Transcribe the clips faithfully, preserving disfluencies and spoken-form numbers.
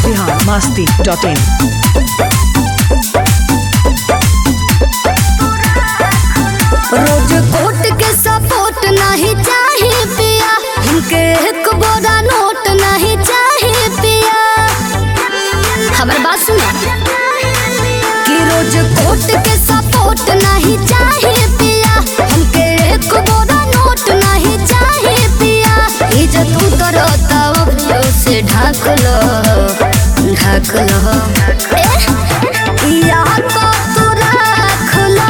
Bihar Masti dot इन। रोज कोट के support नहीं चाहिए पिया, इनके एक बोरा नोट नहीं चाहिए पिया। हमारी बात सुनो कि रोज कोट के सपोर्ट नहीं चाहिए पिया, हमके एक बोरा नोट नहीं चाहिए पिया। इज्जत उतरता वो से ढाक लो ढाक लो या तो तू रख लो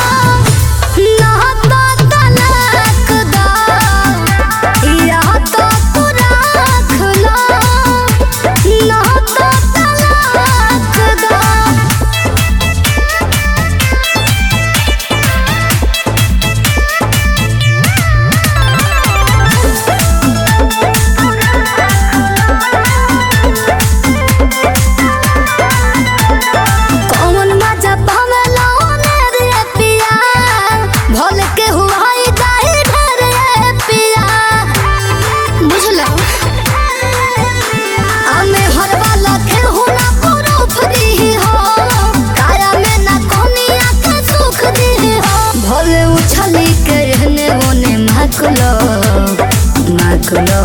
माकलो माकलो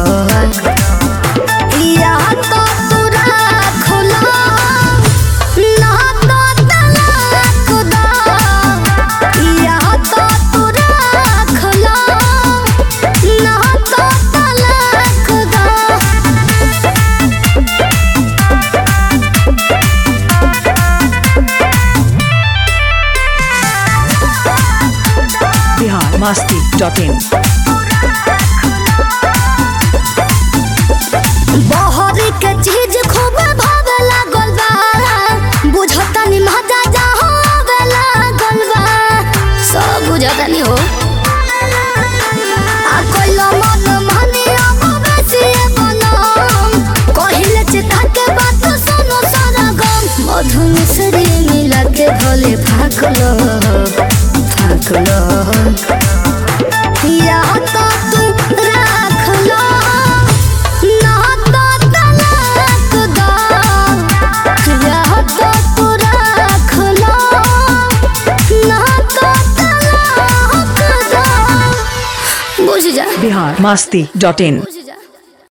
या तो तू रख लो ना तो तलाक दो, या तो तू रख लो ना तो तलाक दो। Bihar Masti dot in. बहरी के चीज खूब भावे लागल बा, बुझता नि मजा जहाँ आवे लागल बा, सब बुझता नि हो। आ कोइला मन मानी अब बेसी बनम, कहिले चिता के बात सुनो सारा गम। मधु मिश्री मिला के भोले फाक लो फाक लो या तो तू रख लो बिहार मस्ती डॉट इन।